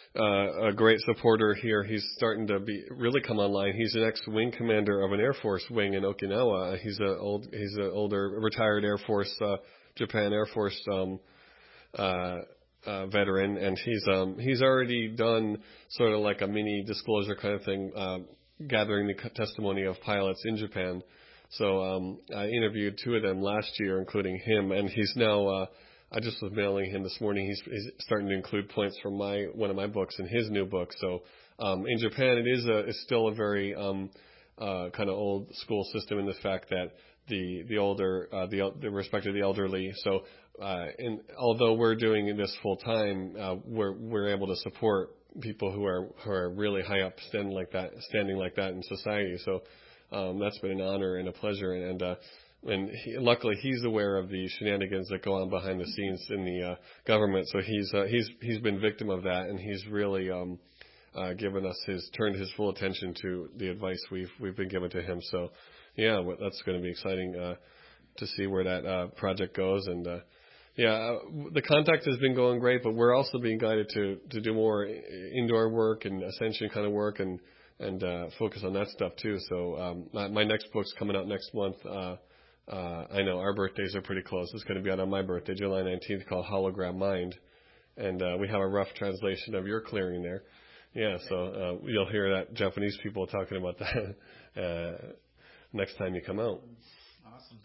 uh, a great supporter here. He's starting to be really come online. He's an ex-wing commander of an Air Force wing in Okinawa. He's a old he's an older retired Air Force uh, Japan Air Force. Um, uh, Uh, veteran, and he's um, he's already done sort of like a mini disclosure kind of thing, uh, gathering the testimony of pilots in Japan. So um, I interviewed two of them last year, including him, and he's now. Uh, I just was mailing him this morning. He's, he's starting to include points from my one of my books in his new book. So um, in Japan, it is a it's still a very um, uh, kind of old school system in the fact that the the older uh, the the respect of the elderly. So. Uh, and although we're doing this full time, uh, we're we're able to support people who are who are really high up, standing like that, standing like that in society. So um, that's been an honor and a pleasure. And, and uh, and he, luckily he's aware of the shenanigans that go on behind the scenes in the uh, government. So he's uh, he's he's been victim of that, and he's really um, uh, given us his turned his full attention to the advice we've we've been given to him. So yeah, well, that's going to be exciting uh, to see where that uh, project goes. And uh, yeah, uh, the contact has been going great, but we're also being guided to to do more indoor work and ascension kind of work and and uh, focus on that stuff too. So um, my, my next book's coming out next month. Uh, Uh, I know our birthdays are pretty close. It's going to be out on my birthday, July nineteenth, called Hologram Mind. And uh, we have a rough translation of your clearing there. Yeah, so uh, you'll hear that Japanese people talking about that uh, next time you come out. Awesome.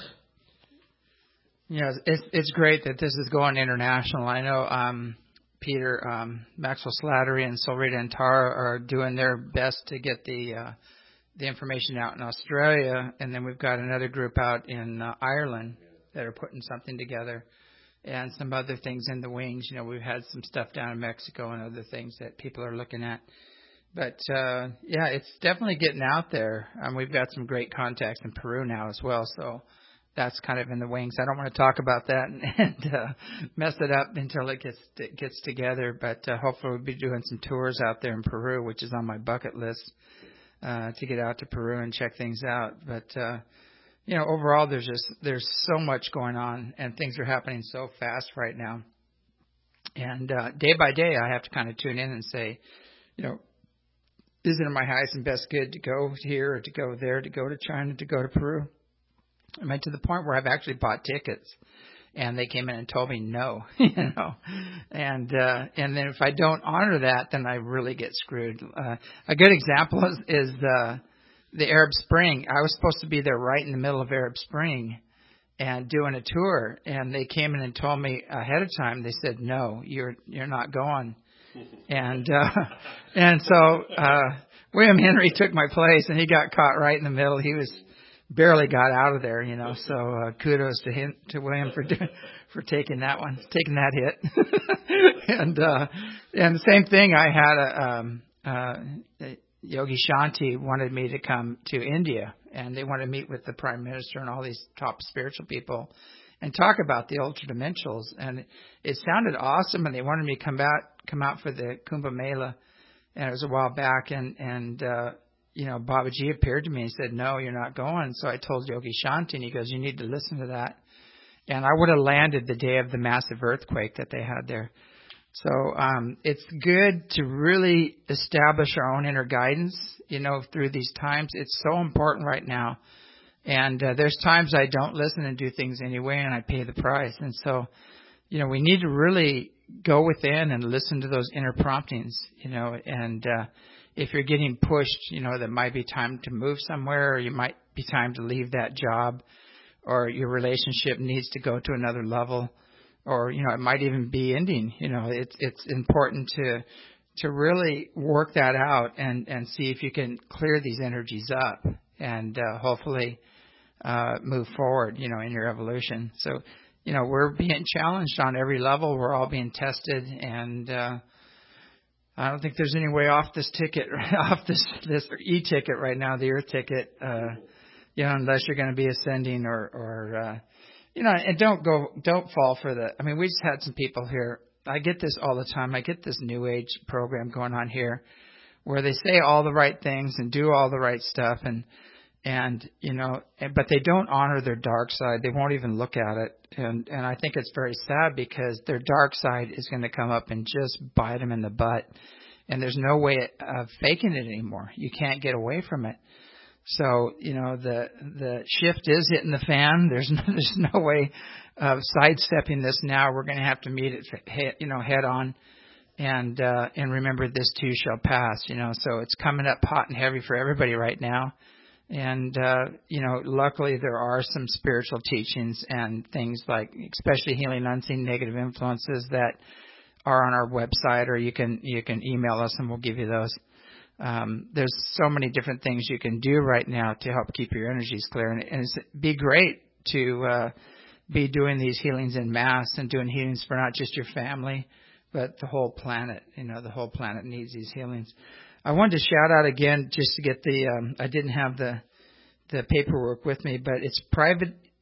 Yeah, it's it's great that this is going international. I know um, Peter, um, Maxwell Slattery, and Solrita and Tara are doing their best to get the uh, the information out in Australia, and then we've got another group out in uh, Ireland that are putting something together, and some other things in the wings. You know, we've had some stuff down in Mexico and other things that people are looking at. But, uh, yeah, it's definitely getting out there. Um, we've got some great contacts in Peru now as well, so that's kind of in the wings. I don't want to talk about that and, and uh, mess it up until it gets it gets together, but uh, hopefully we'll be doing some tours out there in Peru, which is on my bucket list. Uh, to get out to Peru and check things out. But, uh, you know, overall there's just, there's so much going on and things are happening so fast right now. And, uh, day by day I have to kind of tune in and say, you know, is it in my highest and best good to go here or to go there, to go to China, to go to Peru? I mean, to the point where I've actually bought tickets. And they came in and told me no, you know, and uh, and then if I don't honor that, then I really get screwed. Uh, a good example is, is uh, the Arab Spring. I was supposed to be there right in the middle of Arab Spring and doing a tour, and they came in and told me ahead of time. They said, no, you're you're not going, and uh, and so uh, William Henry took my place, and he got caught right in the middle. He was. Barely got out of there, you know. So uh, kudos to him, to William for doing, for taking that one, taking that hit. and uh, and the same thing. I had a um, uh, Yogi Shanti wanted me to come to India, and they wanted to meet with the Prime Minister and all these top spiritual people and talk about the ultradimensionals. And it sounded awesome, and they wanted me to come out come out for the Kumbh Mela, and it was a while back, and and. Uh, you know, Babaji appeared to me and said, no, you're not going. So I told Yogi Shanti, and he goes, you need to listen to that. And I would have landed the day of the massive earthquake that they had there. So um, it's good to really establish our own inner guidance, you know, through these times. It's so important right now. And uh, there's times I don't listen and do things anyway, and I pay the price. And so, you know, we need to really go within and listen to those inner promptings, you know, and uh if you're getting pushed, you know, that might be time to move somewhere, or you might be time to leave that job, or your relationship needs to go to another level, or, you know, it might even be ending. You know, it's it's important to to really work that out and, and see if you can clear these energies up and uh, hopefully uh, move forward, you know, in your evolution. So, you know, we're being challenged on every level. We're all being tested, and uh, I don't think there's any way off this ticket, off this this e-ticket right now, the Earth ticket, uh, you know, unless you're going to be ascending or, or uh, you know, and don't go, don't fall for the. I mean, we just had some people here. I get this all the time. I get this New Age program going on here, where they say all the right things and do all the right stuff, and and you know, but they don't honor their dark side. They won't even look at it. And, and I think it's very sad because their dark side is going to come up and just bite them in the butt. And there's no way of faking it anymore. You can't get away from it. So, you know, the the shift is hitting the fan. There's no, there's no way of sidestepping this now. We're going to have to meet it, you know, head on. And uh, and remember, this too shall pass. You know, so it's coming up hot and heavy for everybody right now. And, uh, you know, luckily there are some spiritual teachings and things like, especially healing unseen negative influences, that are on our website, or you can, you can email us and we'll give you those. Um, there's so many different things you can do right now to help keep your energies clear. And, and it'd be great to, uh, be doing these healings in mass and doing healings for not just your family, but the whole planet. You know, the whole planet needs these healings. I wanted to shout out again just to get the, um, I didn't have the the paperwork with me, but it's private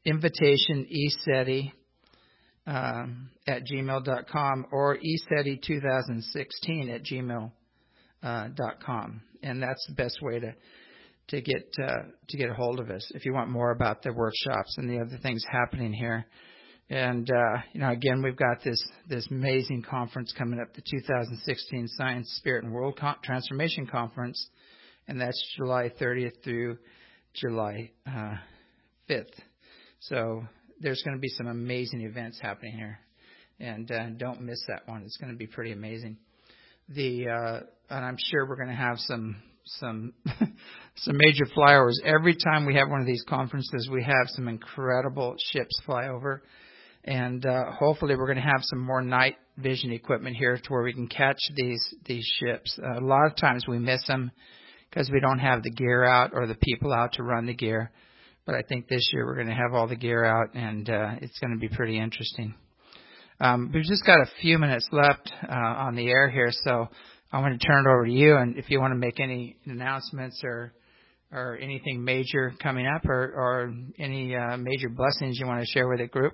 invitation eseti um, at gmail dot com or eseti twenty sixteen at gmail uh, dot com, and that's the best way to to get uh, to get a hold of us if you want more about the workshops and the other things happening here. And uh, you know, again, we've got this this amazing conference coming up, the two thousand sixteen Science, Spirit, and World Con- Transformation Conference, and that's July thirtieth through July uh, fifth. So there's going to be some amazing events happening here, and uh, don't miss that one. It's going to be pretty amazing. The uh, and I'm sure we're going to have some some some major flyovers. Every time we have one of these conferences, we have some incredible ships fly over. And uh, hopefully we're going to have some more night vision equipment here to where we can catch these these ships. Uh, a lot of times we miss them because we don't have the gear out or the people out to run the gear. But I think this year we're going to have all the gear out, and uh, it's going to be pretty interesting. Um, we've just got a few minutes left uh, on the air here, so I want to turn it over to you. And if you want to make any announcements or or anything major coming up, or, or any uh, major blessings you want to share with the group.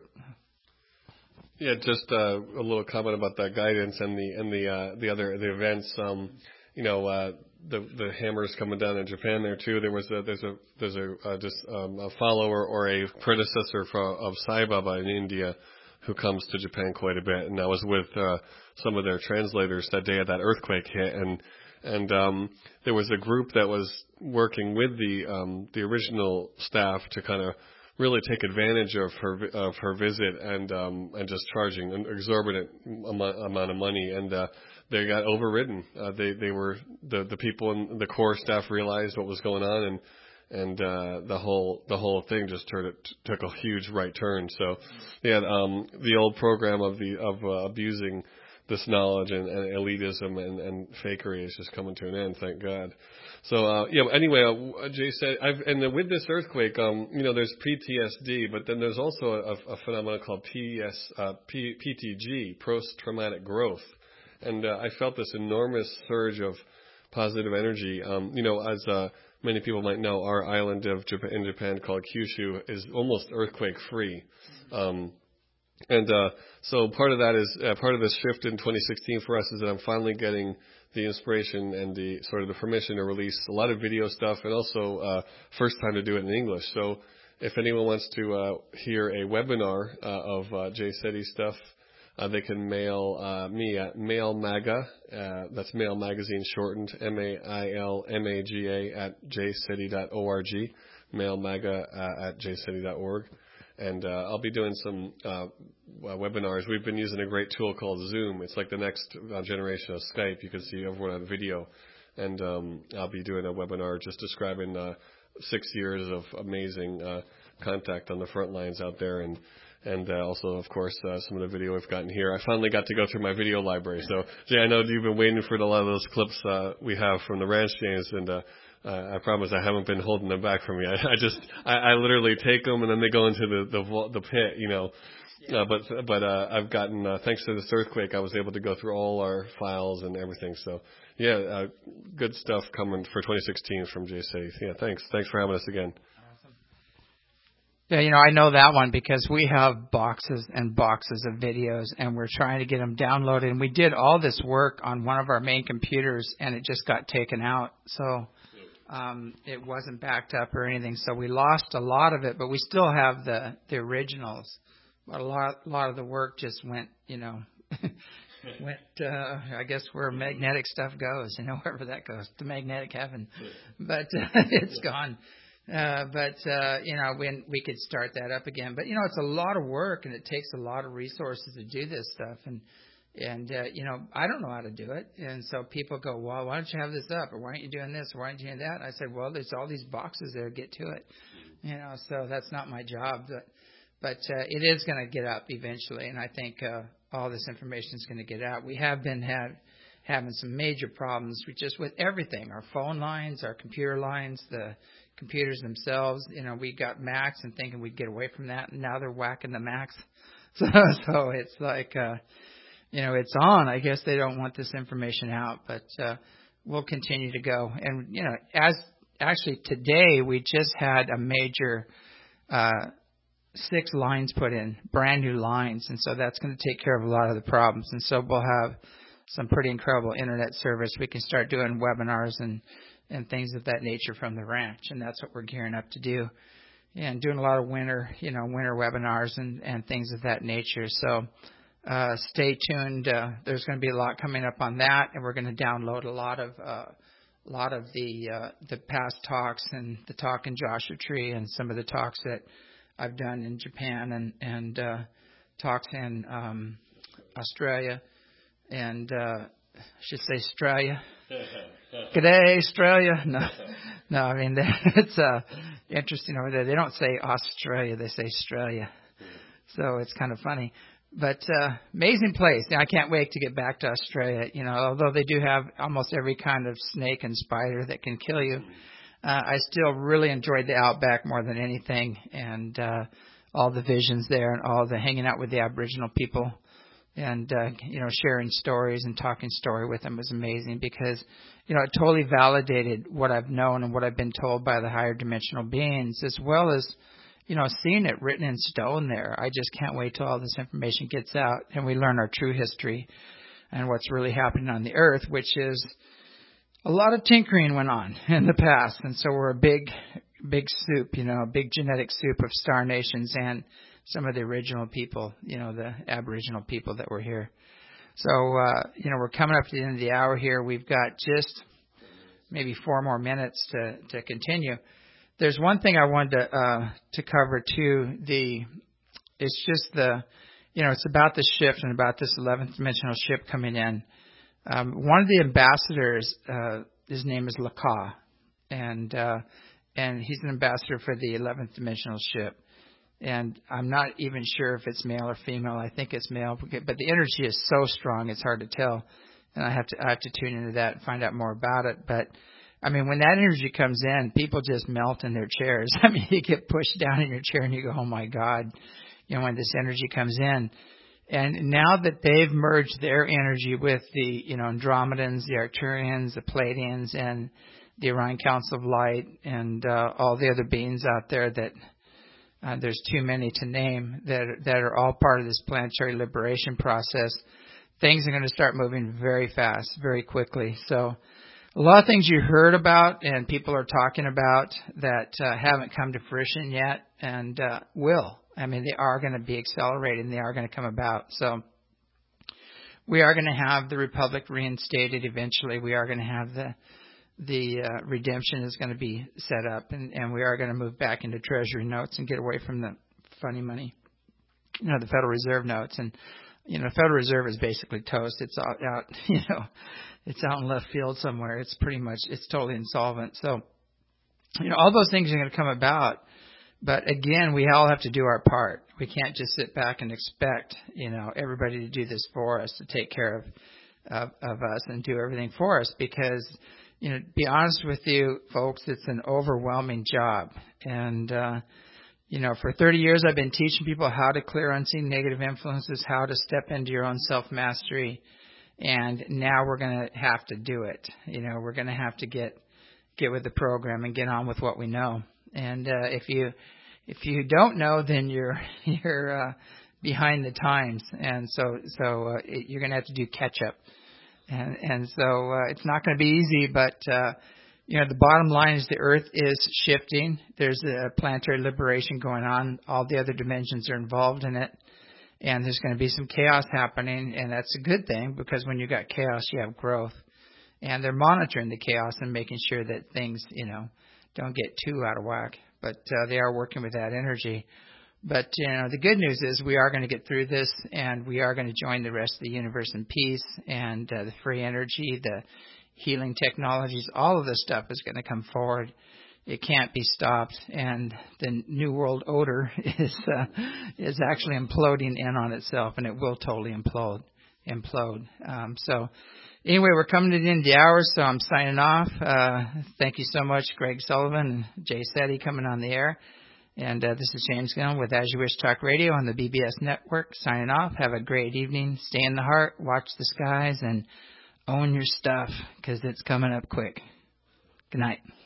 Yeah, just uh, a little comment about that guidance and the and the uh, the other the events. Um, you know, uh, the the hammers coming down in Japan there too. There was a, there's a there's a uh, just um, a follower or a predecessor for, of Sai Baba in India who comes to Japan quite a bit, and I was with uh, some of their translators that day that earthquake hit, and and um, there was a group that was working with the um, the original staff to kind of really take advantage of her of her visit and um, and just charging an exorbitant amount, amount of money, and uh, they got overridden. Uh, they they were the the people in the core staff realized what was going on, and and uh, the whole the whole thing just turned it took a huge right turn. So yeah, um, the old program of the of uh, abusing this knowledge and, and elitism and, and fakery is just coming to an end, thank God. So, uh, yeah, anyway, uh, Jay said, I've, and with this earthquake, um, you know, there's P T S D, but then there's also a, a phenomenon called P S, uh, P, PTG, post-traumatic growth. And uh, I felt this enormous surge of positive energy. Um, you know, as uh, many people might know, our island of Japan, in Japan called Kyushu is almost earthquake-free. Um And uh, so part of that is uh, part of this shift in twenty sixteen for us is that I'm finally getting the inspiration and the sort of the permission to release a lot of video stuff, and also uh, first time to do it in English. So if anyone wants to uh, hear a webinar uh, of uh, Jay Shetty stuff, uh, they can mail uh, me at Mail Maga. Uh, that's Mail Magazine shortened, M A I L M A G A at j city dot org. Mail Maga uh, at j city dot org. And uh, I'll be doing some uh, webinars. We've been using a great tool called Zoom. It's like the next uh, generation of Skype. You can see everyone on video. And um, I'll be doing a webinar just describing uh, six years of amazing uh, contact on the front lines out there. And and uh, also, of course, uh, some of the video we've gotten here. I finally got to go through my video library. So, Jay, I know you've been waiting for a lot of those clips uh, we have from the ranch, James, and uh, Uh, I promise I haven't been holding them back from you. I, I just, I, I literally take them and then they go into the the, the pit, you know. Uh, but but uh, I've gotten, uh, thanks to this earthquake, I was able to go through all our files and everything. So yeah, uh, good stuff coming for twenty sixteen from Jay Shetty. Yeah, thanks. Thanks for having us again. Awesome. Yeah, you know, I know that one because we have boxes and boxes of videos, and we're trying to get them downloaded. And we did all this work on one of our main computers, and it just got taken out. So. Um, it wasn't backed up or anything, so we lost a lot of it, but we still have the, the originals. But a lot, a lot of the work just went, you know, went, uh, I guess where magnetic stuff goes, you know, wherever that goes, to magnetic heaven. But uh, it's gone. Uh, but, uh, you know, when we could start that up again. But, you know, it's a lot of work, and it takes a lot of resources to do this stuff. And, And, uh, you know, I don't know how to do it. And so people go, well, why don't you have this up? Or why aren't you doing this? Or why aren't you doing that? And I said, well, there's all these boxes there. Get to it. You know, so that's not my job. But, but uh, it is going to get up eventually. And I think uh, all this information is going to get out. We have been have, having some major problems with just with everything. Our phone lines, our computer lines, the computers themselves. You know, we got Macs and thinking we'd get away from that. And now they're whacking the Macs. So, so it's like... Uh, You know, it's on. I guess they don't want this information out, but uh, we'll continue to go. And, you know, as actually today we just had a major uh, six lines put in, brand new lines, and so that's going to take care of a lot of the problems. And so we'll have some pretty incredible internet service. We can start doing webinars and and things of that nature from the ranch, and that's what we're gearing up to do. And doing a lot of winter, you know, winter webinars and, and things of that nature. So uh, stay tuned. Uh, there's going to be a lot coming up on that, and we're going to download a lot of uh, a lot of the uh, the past talks and the talk in Joshua Tree and some of the talks that I've done in Japan and and uh, talks in um, Australia and uh, I should say Australia. G'day, Australia. No, no. I mean it's uh, interesting over there. They don't say Australia; they say Australia. So it's kind of funny. But uh, amazing place. Now, I can't wait to get back to Australia. You know, although they do have almost every kind of snake and spider that can kill you, uh, I still really enjoyed the outback more than anything, and uh, all the visions there, and all the hanging out with the Aboriginal people, and uh, you know, sharing stories and talking story with them was amazing because you know it totally validated what I've known and what I've been told by the higher dimensional beings, as well as you know, seeing it written in stone there. I just can't wait till all this information gets out and we learn our true history and what's really happening on the earth, which is a lot of tinkering went on in the past. And so we're a big, big soup, you know, a big genetic soup of star nations and some of the original people, you know, the Aboriginal people that were here. So, uh, you know, we're coming up to the end of the hour here. We've got just maybe four more minutes to, to continue. There's one thing I wanted to uh, to cover too. The it's just the you know it's about the shift and about this eleventh dimensional ship coming in. Um, one of the ambassadors, uh, his name is Laka, and uh, and he's an ambassador for the eleventh dimensional ship. And I'm not even sure if it's male or female. I think it's male, but the energy is so strong it's hard to tell. And I have to I have to tune into that and find out more about it. But I mean, when that energy comes in, people just melt in their chairs. I mean, you get pushed down in your chair and you go, oh, my God, you know, when this energy comes in. And now that they've merged their energy with the, you know, Andromedans, the Arcturians, the Pleiadians, and the Orion Council of Light, and uh, all the other beings out there that uh, there's too many to name that that are all part of this planetary liberation process, things are going to start moving very fast, very quickly. So a lot of things you heard about and people are talking about that uh, haven't come to fruition yet and uh, will. I mean, they are going to be accelerated and they are going to come about. So we are going to have the Republic reinstated eventually. We are going to have the the uh, redemption is going to be set up, and, and we are going to move back into Treasury notes and get away from the funny money, you know, the Federal Reserve notes. And, you know, Federal Reserve is basically toast. It's out, out you know, it's out in left field somewhere. It's pretty much, it's totally insolvent. So, you know, all those things are going to come about. But again, we all have to do our part. We can't just sit back and expect, you know, everybody to do this for us, to take care of, of, of us and do everything for us. Because, you know, to be honest with you, folks, it's an overwhelming job. And, uh, you know, for thirty years, I've been teaching people how to clear unseen negative influences, how to step into your own self-mastery. And now we're going to have to do it. You know, we're going to have to get get with the program and get on with what we know. And uh, if you if you don't know, then you're you're uh, behind the times, and so so uh, it, you're going to have to do catch up. And and so uh, it's not going to be easy, but uh, you know the bottom line is the Earth is shifting. There's a planetary liberation going on. All the other dimensions are involved in it, and there's going to be some chaos happening, and that's a good thing because when you got chaos, you have growth. And they're monitoring the chaos and making sure that things, you know, don't get too out of whack. But uh, they are working with that energy. But, you know, the good news is we are going to get through this, and we are going to join the rest of the universe in peace, and uh, the free energy, the healing technologies, all of this stuff is going to come forward. It can't be stopped, and the New World Order is uh, is actually imploding in on itself, and it will totally implode. implode. Um, so anyway, we're coming to the end of the hour, so I'm signing off. Uh, thank you so much, Greg Sullivan and Jay Seti coming on the air. And uh, this is James Gillen with As You Wish Talk Radio on the B B S Network, signing off. Have a great evening. Stay in the heart, watch the skies, and own your stuff, because it's coming up quick. Good night.